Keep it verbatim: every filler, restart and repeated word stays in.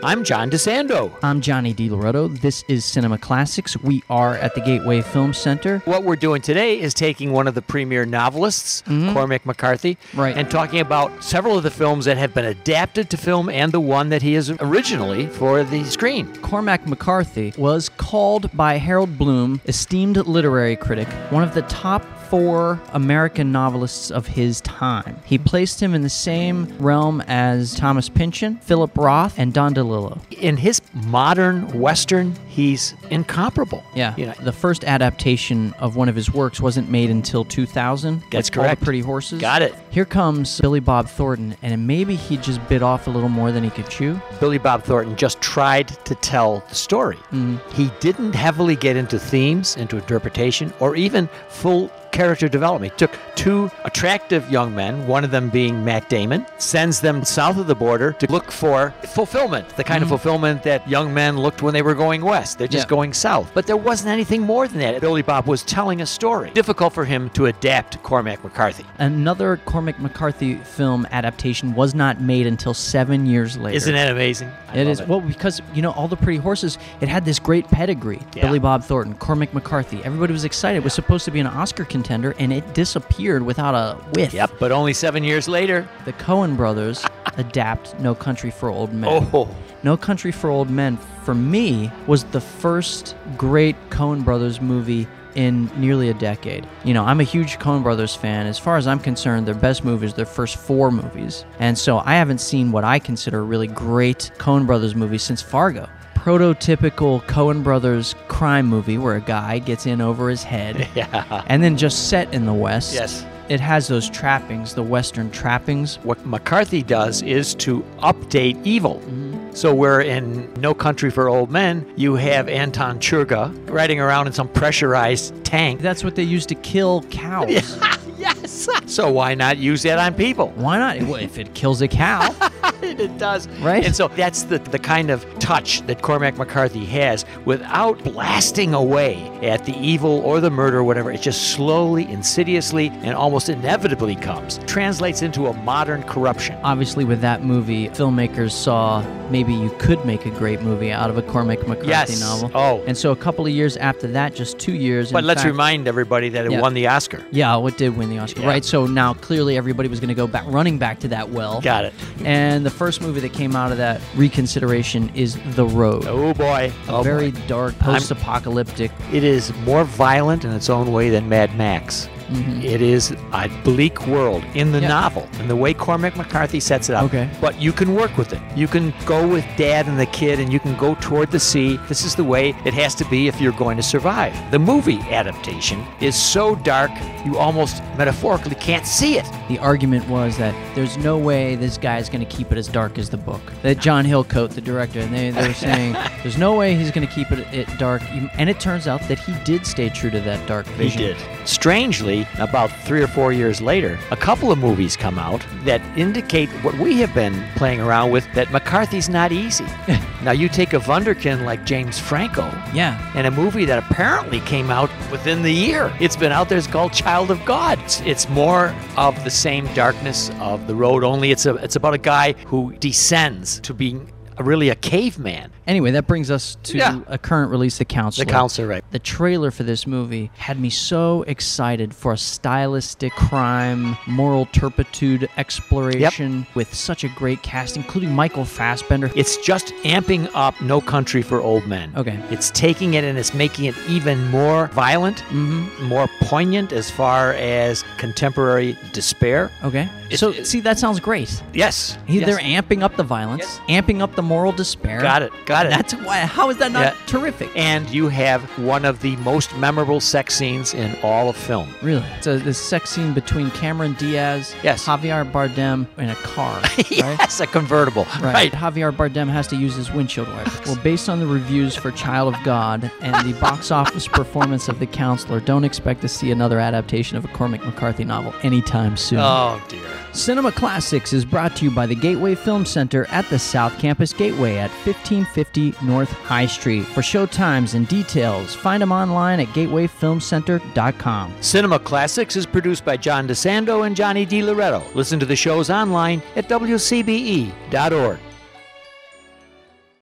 I'm John DeSando. I'm Johnny DiLoretto. This is Cinema Classics. We are at the Gateway Film Center. What we're doing today is taking one of the premier novelists, mm-hmm. Cormac McCarthy, right. and talking about several of the films that have been adapted to film and the one that he is originally for the screen. Cormac McCarthy was called by Harold Bloom, esteemed literary critic, one of the top four American novelists of his time. He placed him in the same realm as Thomas Pynchon, Philip Roth, and Don DeLillo. In his modern Western, he's incomparable. Yeah. You know, the first adaptation of one of his works wasn't made until two thousand. That's All correct. the Pretty Horses. Got it. Here comes Billy Bob Thornton, and maybe he just bit off a little more than he could chew. Billy Bob Thornton just tried to tell the story. Mm. He didn't heavily get into themes, into interpretation, or even full character development. He took two attractive young men, one of them being Matt Damon, sends them south of the border to look for fulfillment, the kind mm-hmm. of fulfillment that young men looked when they were going west. They're just yeah. going south. But there wasn't anything more than that. Billy Bob was telling a story. Difficult for him to adapt Cormac McCarthy. Another Cormac McCarthy film adaptation was not made until seven years later. Isn't that amazing? I it is. It. Well, because, you know, All the Pretty Horses, it had this great pedigree. Yeah. Billy Bob Thornton, Cormac McCarthy. Everybody was excited. It was supposed to be an Oscar contender, and it disappeared without a whiff. Yep, but only seven years later. The Coen brothers adapt No Country for Old Men. Oh. No Country for Old Men, for me, was the first great Coen brothers movie in nearly a decade. You know, I'm a huge Coen Brothers fan. As far as I'm concerned, their best movies, their first four movies. And so I haven't seen what I consider a really great Coen Brothers movie since Fargo. Prototypical Coen Brothers crime movie where a guy gets in over his head. Yeah. And then just set in the West. Yes. It has those trappings, the Western trappings. What McCarthy does is to update evil. Mm-hmm. So where in No Country for Old Men, you have Anton Chigurh riding around in some pressurized tank. That's what they used to kill cows. Yeah, yes. So why not use that on people? Why not? Well, if it kills a cow. It does. Right. And so that's the, the kind of touch that Cormac McCarthy has without blasting away at the evil or the murder or whatever. It just slowly, insidiously, and almost inevitably comes. Translates into a modern corruption. Obviously, with that movie, filmmakers saw maybe you could make a great movie out of a Cormac McCarthy yes. novel. Oh. And so a couple of years after that, just two years. But let's fact, remind everybody that it yeah. won the Oscar. Yeah, it did win the Oscar. Yeah. Right. So now clearly everybody was going to go back, running back to that well. Got it. And the first movie that came out of that reconsideration is The Road. Oh boy. A oh very boy. dark, post-apocalyptic. It is more violent in its own way than Mad Max. Mm-hmm. It is a bleak world in the yeah. novel, and the way Cormac McCarthy sets it up. Okay. But you can work with it. You can go with Dad and the kid, and you can go toward the sea. This is the way it has to be if you're going to survive. The movie adaptation is so dark, you almost metaphorically can't see it. The argument was that there's no way this guy's going to keep it as dark as the book. That John Hillcoat, the director, and they, they were saying there's no way he's going to keep it, it dark. And it turns out that he did stay true to that dark vision. He did. Strangely, about three or four years later, a couple of movies come out that indicate what we have been playing around with, that McCarthy's not easy. Now, you take a wunderkind like James Franco, Yeah. and a movie that apparently came out within the year. It's been out there. It's called Child of God. It's, it's more of the same darkness of The Road, only it's a it's about a guy who descends to being really a caveman. Anyway, that brings us to Yeah. a current release, The Counselor. The Counselor, right. The trailer for this movie had me so excited for a stylistic crime, moral turpitude exploration yep. with such a great cast, including Michael Fassbender. It's just amping up No Country for Old Men. Okay. It's taking it and it's making it even more violent, mm-hmm. more poignant as far as contemporary despair. Okay. It, so, it, see, that sounds great. Yes. He, yes. They're amping up the violence, yes. amping up the moral despair. Got it. Got it. That's why. How is that not yeah. terrific? And you have one of the most memorable sex scenes in all of film. Really? It's a this sex scene between Cameron Diaz, yes. Javier Bardem in a car. Right? Yes, a convertible. Right. right. Javier Bardem has to use his windshield wipers. Well, based on the reviews for Child of God and the box office performance of The Counselor, don't expect to see another adaptation of a Cormac McCarthy novel anytime soon. Oh, dear. Cinema Classics is brought to you by the Gateway Film Center at the South Campus Gateway at fifteen fifty North High Street. For showtimes and details, find them online at gateway film center dot com. Cinema Classics is produced by John DeSando and Johnny DiLoretto. Listen to the shows online at W C B E dot org.